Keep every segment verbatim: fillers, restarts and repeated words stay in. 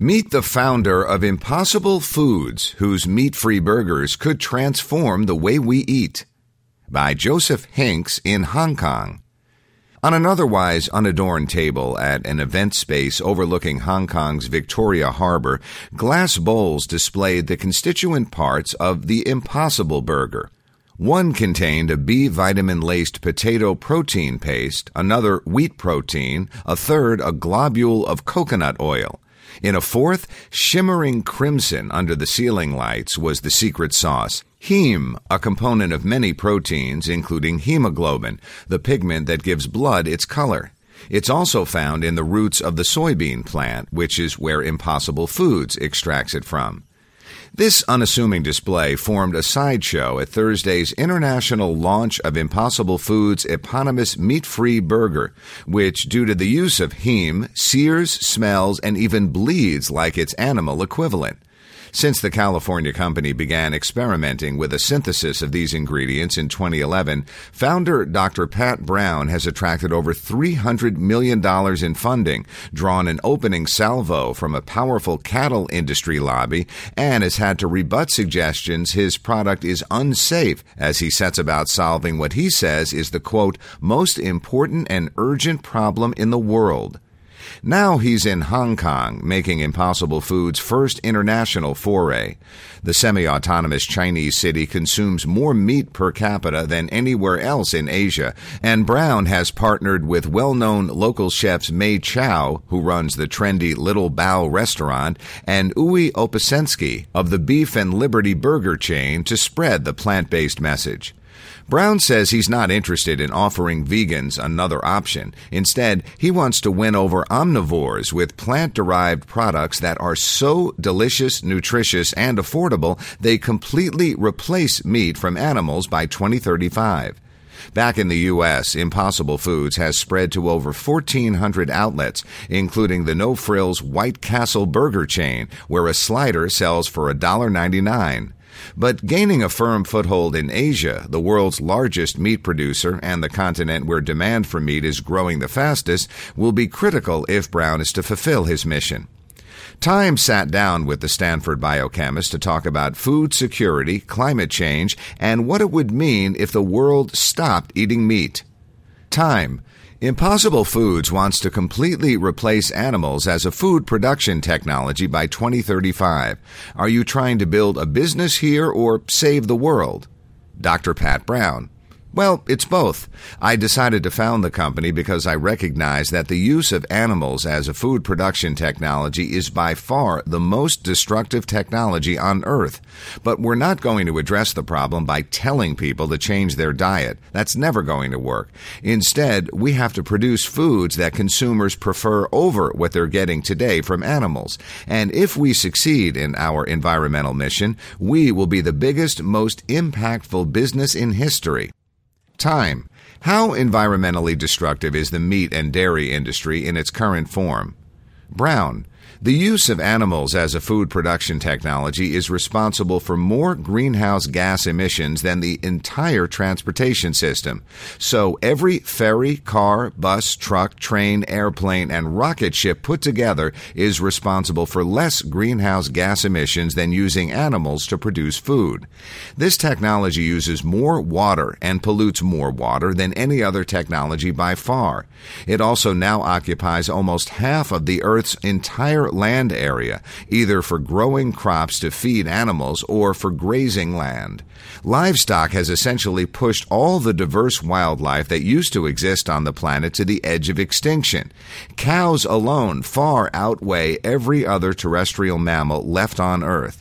Meet the founder of Impossible Foods, whose meat-free burgers could transform the way we eat. By Joseph Hinks in Hong Kong. On an otherwise unadorned table at an event space overlooking Hong Kong's Victoria Harbor, glass bowls displayed the constituent parts of the Impossible Burger. One contained a B vitamin-laced potato protein paste, another wheat protein, a third a globule of coconut oil. In a fourth, shimmering crimson under the ceiling lights, was the secret sauce. Heme, a component of many proteins, including hemoglobin, the pigment that gives blood its color. It's also found in the roots of the soybean plant, which is where Impossible Foods extracts it from. This unassuming display formed a sideshow at Thursday's international launch of Impossible Foods' eponymous meat-free burger, which, due to the use of heme, sears, smells, and even bleeds like its animal equivalent. Since the California company began experimenting with a synthesis of these ingredients in twenty eleven, founder Doctor Pat Brown has attracted over three hundred million dollars in funding, drawn an opening salvo from a powerful cattle industry lobby, and has had to rebut suggestions his product is unsafe as he sets about solving what he says is the, quote, most important and urgent problem in the world. Now he's in Hong Kong, making Impossible Foods' first international foray. The semi-autonomous Chinese city consumes more meat per capita than anywhere else in Asia, and Brown has partnered with well-known local chefs Mei Chow, who runs the trendy Little Bao restaurant, and Uwe Opasensky of the Beef and Liberty burger chain to spread the plant-based message. Brown says he's not interested in offering vegans another option. Instead, he wants to win over omnivores with plant-derived products that are so delicious, nutritious, and affordable they completely replace meat from animals by twenty thirty-five. Back in the U S, Impossible Foods has spread to over fourteen hundred outlets, including the No Frills White Castle burger chain, where a slider sells for one dollar ninety-nine. But gaining a firm foothold in Asia, the world's largest meat producer and the continent where demand for meat is growing the fastest, will be critical if Brown is to fulfill his mission. Time sat down with the Stanford biochemist to talk about food security, climate change, and what it would mean if the world stopped eating meat. Time. Impossible Foods wants to completely replace animals as a food production technology by twenty thirty-five. Are you trying to build a business here or save the world? Doctor Pat Brown. Well, it's both. I decided to found the company because I recognize that the use of animals as a food production technology is by far the most destructive technology on Earth. But we're not going to address the problem by telling people to change their diet. That's never going to work. Instead, we have to produce foods that consumers prefer over what they're getting today from animals. And if we succeed in our environmental mission, we will be the biggest, most impactful business in history. Time. How environmentally destructive is the meat and dairy industry in its current form? Brown. The use of animals as a food production technology is responsible for more greenhouse gas emissions than the entire transportation system. So every ferry, car, bus, truck, train, airplane, and rocket ship put together is responsible for less greenhouse gas emissions than using animals to produce food. This technology uses more water and pollutes more water than any other technology by far. It also now occupies almost half of the Earth's entire land area, either for growing crops to feed animals or for grazing land. Livestock has essentially pushed all the diverse wildlife that used to exist on the planet to the edge of extinction. Cows alone far outweigh every other terrestrial mammal left on Earth.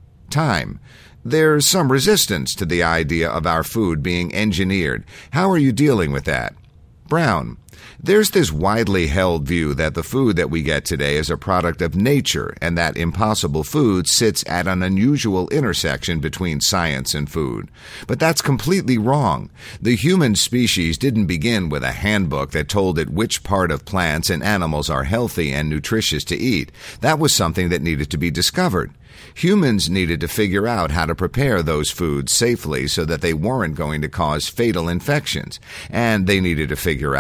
Time. There's some resistance to the idea of our food being engineered. How are you dealing with that? Brown. There's this widely held view that the food that we get today is a product of nature and that Impossible Foods sits at an unusual intersection between science and food. But that's completely wrong. The human species didn't begin with a handbook that told it which part of plants and animals are healthy and nutritious to eat. That was something that needed to be discovered. Humans needed to figure out how to prepare those foods safely so that they weren't going to cause fatal infections, and they needed to figure out how to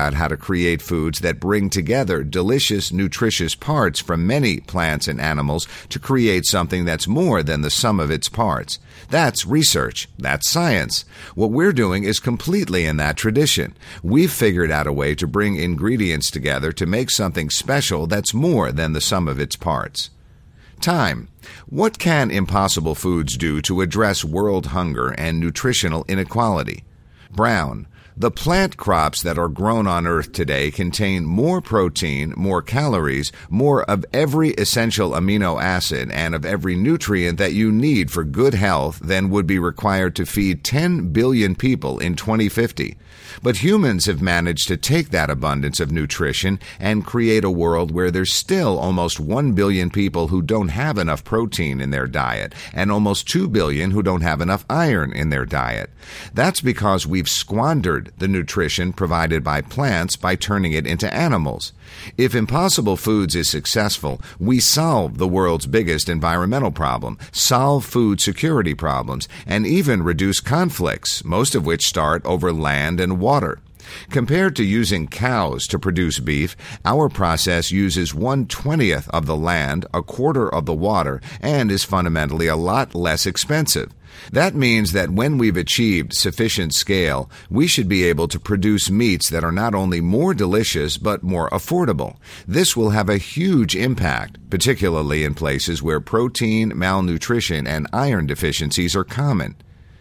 create foods that bring together delicious, nutritious parts from many plants and animals to create something that's more than the sum of its parts. That's research. That's science. What we're doing is completely in that tradition. We've figured out a way to bring ingredients together to make something special that's more than the sum of its parts. Time. What can Impossible Foods do to address world hunger and nutritional inequality? Brown. The plant crops that are grown on Earth today contain more protein, more calories, more of every essential amino acid, and of every nutrient that you need for good health than would be required to feed ten billion people in twenty fifty. But humans have managed to take that abundance of nutrition and create a world where there's still almost one billion people who don't have enough protein in their diet, and almost two billion who don't have enough iron in their diet. That's because we've squandered the nutrition provided by plants by turning it into animals. If Impossible Foods is successful, we solve the world's biggest environmental problem, solve food security problems, and even reduce conflicts, most of which start over land and water. Compared to using cows to produce beef, our process uses one twentieth of the land, a quarter of the water, and is fundamentally a lot less expensive. That means that when we've achieved sufficient scale, we should be able to produce meats that are not only more delicious, but more affordable. This will have a huge impact, particularly in places where protein, malnutrition, and iron deficiencies are common.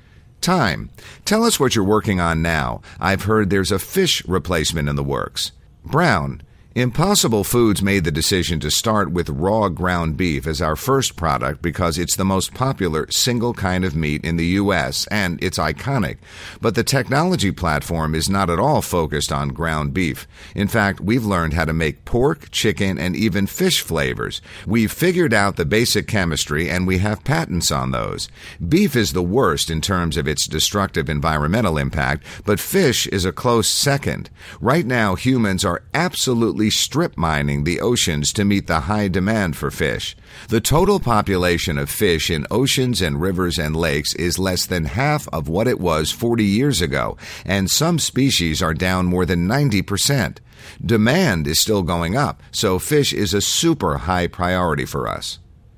Time. Tell us what you're working on now. I've heard there's a fish replacement in the works. Brown. Impossible Foods made the decision to start with raw ground beef as our first product because it's the most popular single kind of meat in the U S and it's iconic. But the technology platform is not at all focused on ground beef. In fact, we've learned how to make pork, chicken, and even fish flavors. We've figured out the basic chemistry and we have patents on those. Beef is the worst in terms of its destructive environmental impact, but fish is a close second. Right now, humans are absolutely strip mining the oceans to meet the high demand for fish. The total population of fish in oceans and rivers and lakes is less than half of what it was forty years ago, and some species are down more than ninety percent. Demand is still going up, so fish is a super high priority for us.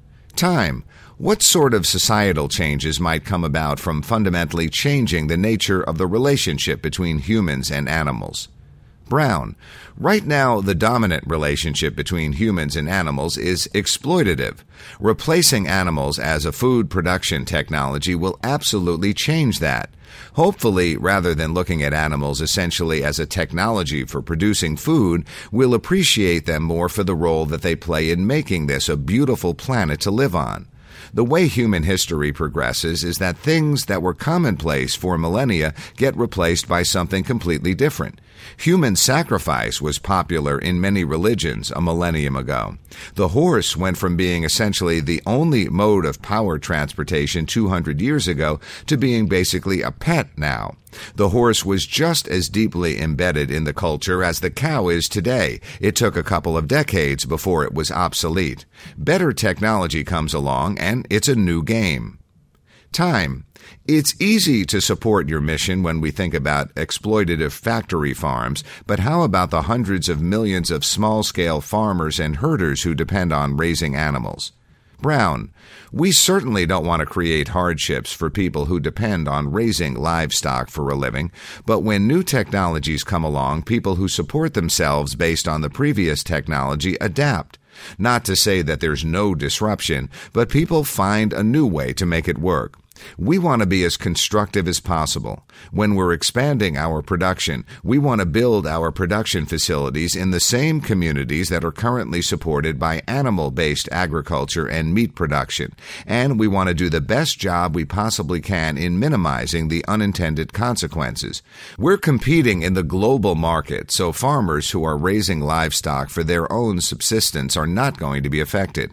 Time. What sort of societal changes might come about from fundamentally changing the nature of the relationship between humans and animals? Brown. Right now, the dominant relationship between humans and animals is exploitative. Replacing animals as a food production technology will absolutely change that. Hopefully, rather than looking at animals essentially as a technology for producing food, we'll appreciate them more for the role that they play in making this a beautiful planet to live on. The way human history progresses is that things that were commonplace for millennia get replaced by something completely different. Human sacrifice was popular in many religions a millennium ago. The horse went from being essentially the only mode of power transportation two hundred years ago to being basically a pet now. The horse was just as deeply embedded in the culture as the cow is today. It took a couple of decades before it was obsolete. Better technology comes along, and it's a new game. Time. It's easy to support your mission when we think about exploitative factory farms, but how about the hundreds of millions of small-scale farmers and herders who depend on raising animals? Brown. We certainly don't want to create hardships for people who depend on raising livestock for a living, but when new technologies come along, people who support themselves based on the previous technology adapt. Not to say that there's no disruption, but people find a new way to make it work. We want to be as constructive as possible. When we're expanding our production, we want to build our production facilities in the same communities that are currently supported by animal-based agriculture and meat production, and we want to do the best job we possibly can in minimizing the unintended consequences. We're competing in the global market, so farmers who are raising livestock for their own subsistence are not going to be affected.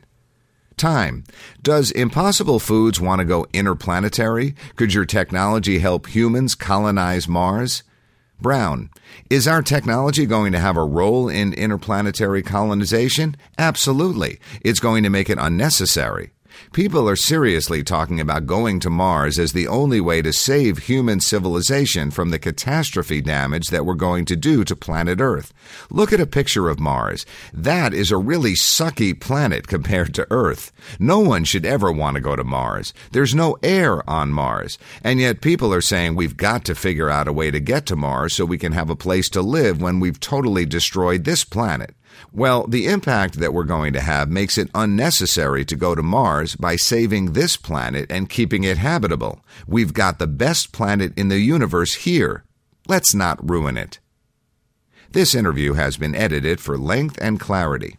Time. Does Impossible Foods want to go interplanetary? Could your technology help humans colonize Mars? Brown. Is our technology going to have a role in interplanetary colonization? Absolutely. It's going to make it unnecessary. People are seriously talking about going to Mars as the only way to save human civilization from the catastrophe damage that we're going to do to planet Earth. Look at a picture of Mars. That is a really sucky planet compared to Earth. No one should ever want to go to Mars. There's no air on Mars. And yet people are saying we've got to figure out a way to get to Mars so we can have a place to live when we've totally destroyed this planet. Well, the impact that we're going to have makes it unnecessary to go to Mars by saving this planet and keeping it habitable. We've got the best planet in the universe here. Let's not ruin it. This interview has been edited for length and clarity.